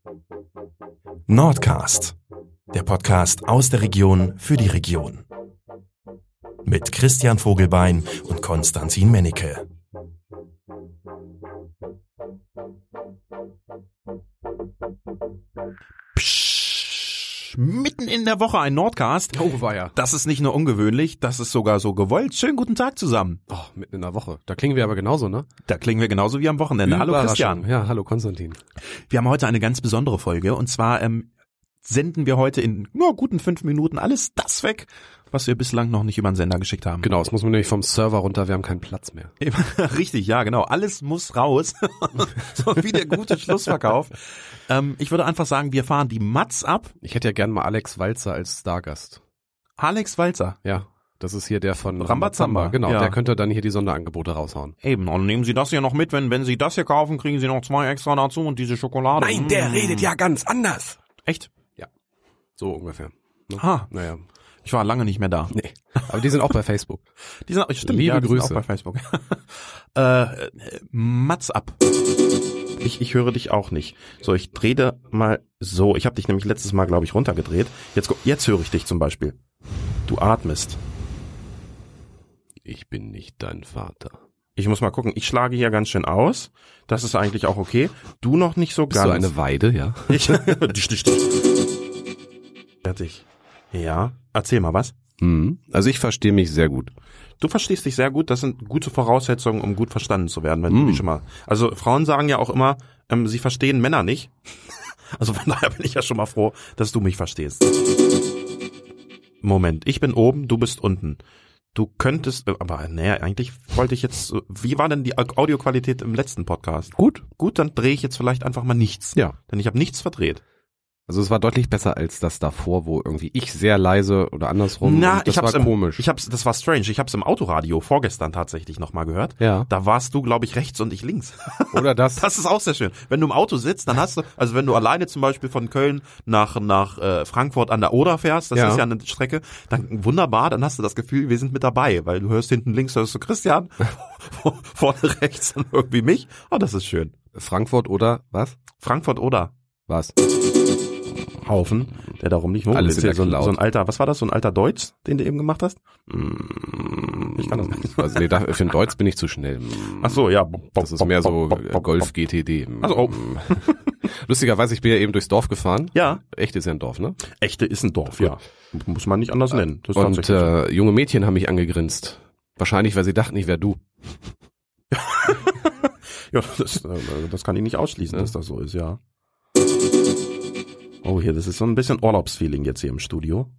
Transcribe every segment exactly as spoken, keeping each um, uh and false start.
Nordcast, der Podcast aus der Region für die Region. Mit Christian Vogelbein und Konstantin Mennecke. Psch, mitten in der Woche ein Nordcast. Oh, war ja. Das ist nicht nur ungewöhnlich, das ist sogar so gewollt. Schönen guten Tag zusammen. Oh, mitten in der Woche. Da klingen wir aber genauso, ne? Da klingen wir genauso wie am Wochenende. Hallo Christian. Ja, hallo Konstantin. Wir haben heute eine ganz besondere Folge und zwar ähm, senden wir heute in nur guten fünf Minuten alles das weg, was wir bislang noch nicht über den Sender geschickt haben. Genau, es muss man nämlich vom Server runter, wir haben keinen Platz mehr. Richtig, ja genau. Alles muss raus. So wie der gute Schlussverkauf. Ähm, ich würde einfach sagen, wir fahren die Matz ab. Ich hätte ja gern mal Alex Walzer als Stargast. Alex Walzer? Ja, das ist hier der von Rambazamba. Genau, ja. Der könnte dann hier die Sonderangebote raushauen. Eben, und nehmen Sie das hier noch mit, wenn wenn Sie das hier kaufen, kriegen Sie noch zwei extra dazu und diese Schokolade. Nein, der mmh. redet ja ganz anders. Echt? Ja, so ungefähr. Ne? Ah, naja. Ich war lange nicht mehr da. Nee, aber die sind auch bei Facebook. Die sind auch, stimmt, Liebe ja, die Grüße. sind auch bei Facebook. äh, Matz ab. Ich, ich höre dich auch nicht. So, ich drehe da mal so. Ich habe dich nämlich letztes Mal, glaube ich, runtergedreht. Jetzt, jetzt höre ich dich zum Beispiel. Du atmest. Ich bin nicht dein Vater. Ich muss mal gucken. Ich schlage hier ganz schön aus. Das ist eigentlich auch okay. Du noch nicht so Bist ganz. du eine Weide, ja? Ich, Fertig. Ja. Erzähl mal was. Hm. Also ich verstehe mich sehr gut. Du verstehst dich sehr gut, das sind gute Voraussetzungen, um gut verstanden zu werden, wenn Mm. du dich schon mal. Also Frauen sagen ja auch immer, ähm, sie verstehen Männer nicht. Also von daher bin ich ja schon mal froh, dass du mich verstehst. Moment, ich bin oben, du bist unten. Du könntest, aber naja, eigentlich wollte ich jetzt, wie war denn die Audioqualität im letzten Podcast? Gut. Gut, dann drehe ich jetzt vielleicht einfach mal nichts. Ja. Denn ich habe nichts verdreht. Also es war deutlich besser als das davor, wo irgendwie ich sehr leise oder andersrum. Na, und das ich hab's war im, komisch. Ich hab's, das war strange. Ich hab's im Autoradio vorgestern tatsächlich nochmal gehört. Ja. Da warst du, glaube ich, rechts und ich links. Oder das. Das ist auch sehr schön. Wenn du im Auto sitzt, dann hast du, also wenn du alleine zum Beispiel von Köln nach nach äh, Frankfurt an der Oder fährst, das Ja. ist ja eine Strecke, dann wunderbar, dann hast du das Gefühl, wir sind mit dabei, weil du hörst hinten links, hörst du Christian, vorne rechts dann irgendwie mich. Oh, das ist schön. Frankfurt oder was? Frankfurt Oder Was? Haufen, der darum nicht Alles in der so, ein- Cloud. so ein alter, was war das, so ein alter Deutz, den du eben gemacht hast? Ich kann das nicht. Also nee, da, für den Deutsch bin ich zu schnell. Ach so, ja. Das ist mehr so Golf G T D. Also, oh. Lustigerweise, ich bin ja eben durchs Dorf gefahren. Ja. Echt ist ja ein Dorf, ne? Echte ist ein Dorf, ja. Muss man nicht anders nennen. Das ist Und tatsächlich so. äh, junge Mädchen haben mich angegrinst. Wahrscheinlich, weil sie dachten, ich wäre du. Ja, das, äh, das kann ich nicht ausschließen, Ja. dass das so ist, ja. Oh, hier, das ist so ein bisschen Urlaubsfeeling jetzt hier im Studio.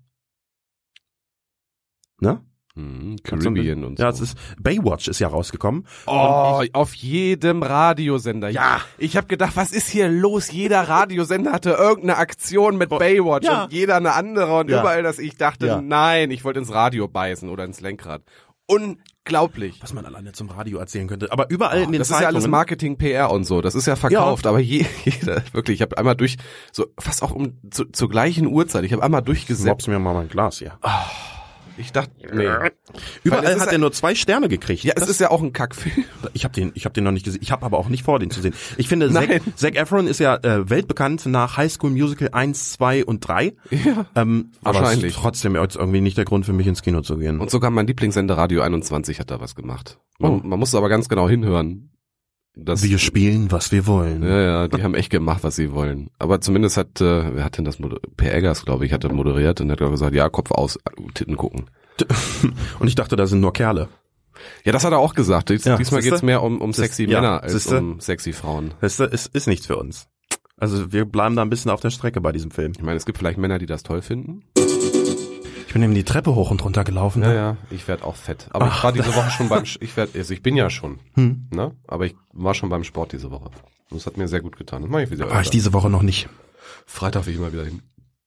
Ne? Mhm, So ein Caribbean bisschen- und so. Ja, es ist, Baywatch ist ja rausgekommen. Oh, Und ich, auf jedem Radiosender. Ja. Ich habe gedacht, was ist hier los? Jeder Radiosender hatte irgendeine Aktion mit Baywatch Ja. und jeder eine andere und Ja. überall, dass ich dachte, Ja. nein, ich wollte ins Radio beißen oder ins Lenkrad. Unglaublich. was man alleine zum Radio erzählen könnte. Aber überall in den Das ist ja Zeitungen. alles Marketing, P R und so. Das ist ja verkauft. Aber je, jeder, wirklich, ich habe einmal durch, so fast auch um zu, zur gleichen Uhrzeit, ich habe einmal durchgesetzt. Mobst mir mal mein Glas hier. Ich dachte, nee. Überall Weil es ist hat ja- er nur zwei Sterne gekriegt. Ja, es ist ja auch ein Kackfilm. Ich habe den, ich habe den noch nicht gesehen. Ich habe aber auch nicht vor, den zu sehen. Ich finde, Zac, Nein. Zac Efron ist ja äh, weltbekannt nach High School Musical eins, zwei und drei. Ja. Ähm, aber es Wahrscheinlich. ist trotzdem jetzt irgendwie nicht der Grund für mich ins Kino zu gehen. Und sogar mein Lieblingssender Radio einundzwanzig hat da was gemacht. Man, Oh. man muss aber ganz genau hinhören. Das, Wir spielen, was wir wollen. ja, ja, die haben echt gemacht, was sie wollen. Aber zumindest hat, äh, wer hat denn das moderiert? Per Eggers, glaube ich, hat das moderiert und hat gesagt, ja, Kopf aus, Titten gucken. Und ich dachte, da sind nur Kerle. Ja, das hat er auch gesagt. Dies, Ja, diesmal siehste? geht's mehr um, um Siehste? sexy Ja, Männer als siehste? um sexy Frauen. Das ist, ist nichts für uns. Also wir bleiben da ein bisschen auf der Strecke bei diesem Film. Ich meine, es gibt vielleicht Männer, die das toll finden. Ich bin eben die Treppe hoch und runter gelaufen. Ja, ja, ich werd auch fett. Aber Ach, ich war diese Woche schon beim, Sch- ich werd, also ich bin ja schon, Hm. ne? Aber ich war schon beim Sport diese Woche. Und das hat mir sehr gut getan. Das mache ich wieder. War ich diese Woche noch nicht. Freitag will ich mal wieder hin.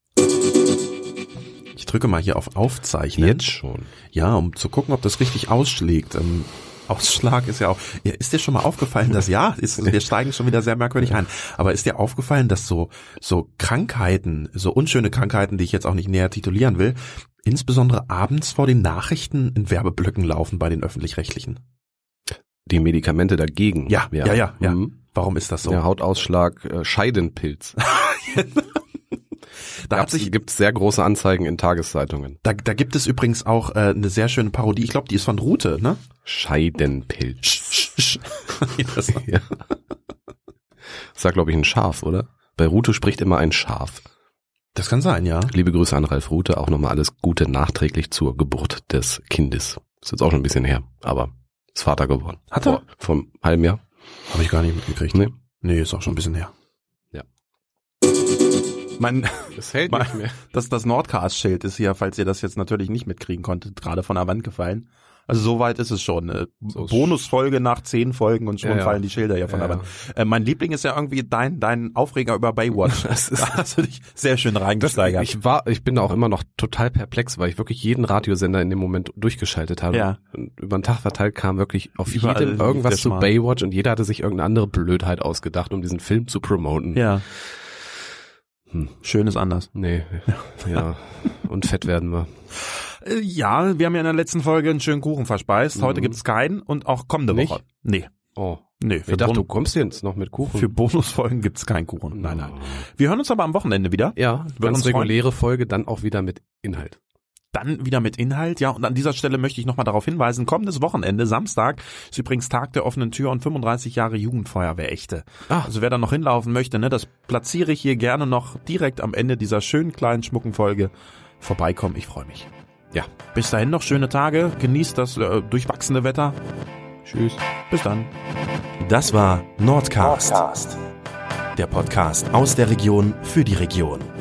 Ich drücke mal hier auf Aufzeichnen. Jetzt schon. Ja, um zu gucken, ob das richtig ausschlägt. Ähm, Ausschlag ist ja auch. Ja, ist dir schon mal aufgefallen, dass ja, ist, wir steigen schon wieder sehr merkwürdig ein. Aber ist dir aufgefallen, dass so so Krankheiten, so unschöne Krankheiten, die ich jetzt auch nicht näher titulieren will, insbesondere abends vor den Nachrichten in Werbeblöcken laufen bei den öffentlich-rechtlichen? Die Medikamente dagegen. Ja, ja, ja, ja. Mhm. Warum ist das so? Der Hautausschlag, äh, Scheidenpilz. Da hat sich, gibt es sehr große Anzeigen in Tageszeitungen. Da, da gibt es übrigens auch äh, eine sehr schöne Parodie. Ich glaube, die ist von Rute, ne? Scheidenpilz. Sch, sch, sch. Das, ja. Das war, glaube ich, ein Schaf, oder? Bei Rute spricht immer ein Schaf. das kann sein, ja. Liebe Grüße an Ralf Rute, auch nochmal alles Gute nachträglich zur Geburt des Kindes. Ist jetzt auch schon ein bisschen her, aber ist Vater geworden. Hat er? Vor, vom halben Jahr. Habe ich gar nicht mitgekriegt. Nee. Nee, ist auch schon ein bisschen her. Ja. Mein, Das hält mein, nicht mehr. Das, das Nordcast-Schild ist hier, falls ihr das jetzt natürlich nicht mitkriegen konntet, gerade von der Wand gefallen. Also so weit ist es schon. Äh, So Bonusfolge nach zehn Folgen und schon Ja, ja. fallen die Schilder hier von Ja, der Wand. Äh, mein Liebling ist ja irgendwie dein dein Aufreger über Baywatch. Das ist- Da hast du dich sehr schön Das, reingesteigert. ich war, ich bin da auch immer noch total perplex, weil ich wirklich jeden Radiosender in dem Moment durchgeschaltet habe. Ja. Und über den Tag verteilt kam wirklich auf Überall jedem lief der irgendwas zu Schmarrn. Baywatch und jeder hatte sich irgendeine andere Blödheit ausgedacht, um diesen Film zu promoten. Ja. Hm. Schön ist anders. Nee, ja. Und fett werden wir. Äh, Ja, wir haben ja in der letzten Folge einen schönen Kuchen verspeist. Heute Mhm. gibt's keinen und auch kommende Nicht? Woche. Nee. Oh. Nee, Ich für, dachte, du Bon kommst jetzt noch mit Kuchen. für Bonusfolgen gibt's keinen Kuchen. Nein, nein. Oh. Wir hören uns aber am Wochenende wieder. Ja, Wird ganz uns freuen. reguläre Folge, dann auch wieder mit Inhalt. Dann wieder mit Inhalt, ja, und an dieser Stelle möchte ich nochmal darauf hinweisen, kommendes Wochenende, Samstag, ist übrigens Tag der offenen Tür und fünfunddreißig Jahre Jugendfeuerwehr-Echte. Ah. Also wer da noch hinlaufen möchte, ne, das platziere ich hier gerne noch direkt am Ende dieser schönen kleinen schmucken Folge. Vorbeikommen, ich freue mich. Ja. Bis dahin noch schöne Tage, genießt das äh, durchwachsene Wetter. Tschüss. Bis dann. Das war Nordcast, der Podcast aus der Region für die Region.